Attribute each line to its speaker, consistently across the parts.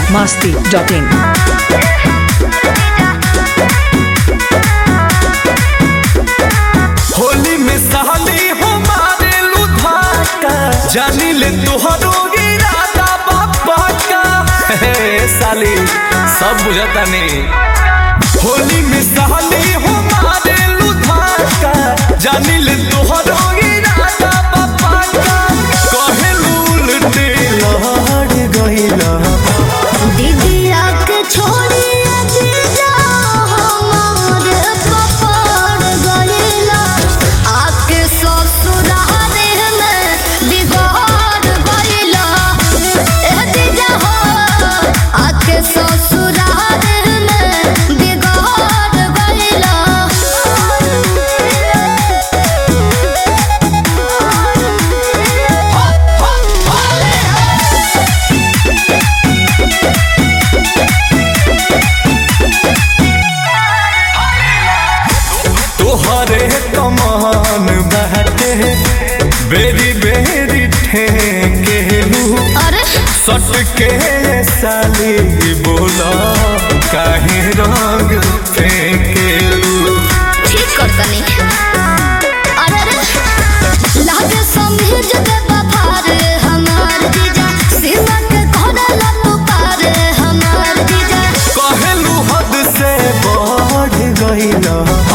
Speaker 1: biharmasti.in
Speaker 2: Holi में सहली हमारे लुधाका जानी ले तुहरो इरादा बापा का साली सब बुझता नहीं। होली में सहली हमारे लुधाका जानी ले तुहरो इरादा बापा का कहे उल्टे लहड़ गइला
Speaker 3: दीदिया के छोड़ी जीजा हमारे पपड़ गइला आके ससुराल में बिगाड़ गइला ए जीजा हो आके ससुराल में बिगाड़ गइला
Speaker 2: तोहरे कमान बहते बेरी बेरी ठेकेलू
Speaker 3: अरे
Speaker 2: सट के साली बोला काहे रंग फेंकेलू
Speaker 3: ठीक करतनी अरे रे लागे समझ दे बफार हमार जीजा सीमा के कोडला तू पार हमार जीजा
Speaker 2: कहलू हद से बढ़ गइला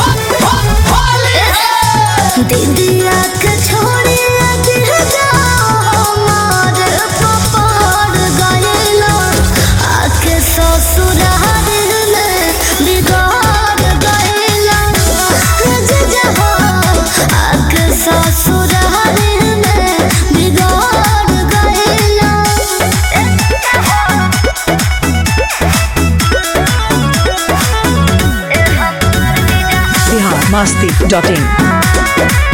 Speaker 3: दीदिया के छोड़ी जीजा हमार पपड़ गइला आके ससुराल में बिगाड़ गइला जीजा हो आके ससुराल में बिगाड़ गइला
Speaker 1: biharmasti.in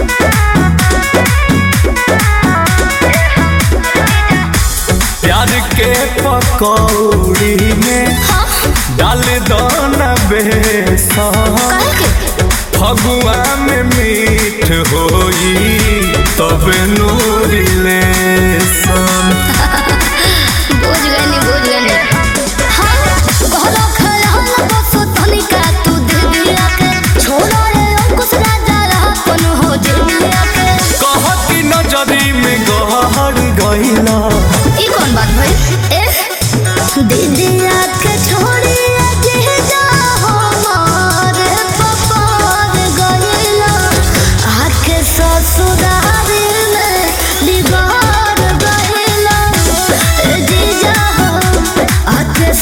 Speaker 2: प्यार के पकौड़ी में डाल दो न बेसन
Speaker 3: काहे के
Speaker 2: फगुआ में मीठ होई तब नूरी लेसन
Speaker 3: बुझ गनी हाँ घरो खयाल बस तनिका तू दीदिया के छोड़ा रे अंकुश राजा अपन हो दीदिया के
Speaker 2: कहती नजरी में गहर गइला
Speaker 3: ई कौन बात भाई दीदिया के छोड़ी जीजा हमारे पपड़ गइला आके ससुराल में बिगाड़ गइला जीजा हो आके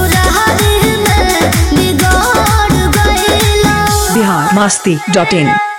Speaker 3: ससुराल में बिगाड़ गइला
Speaker 1: biharmasti.in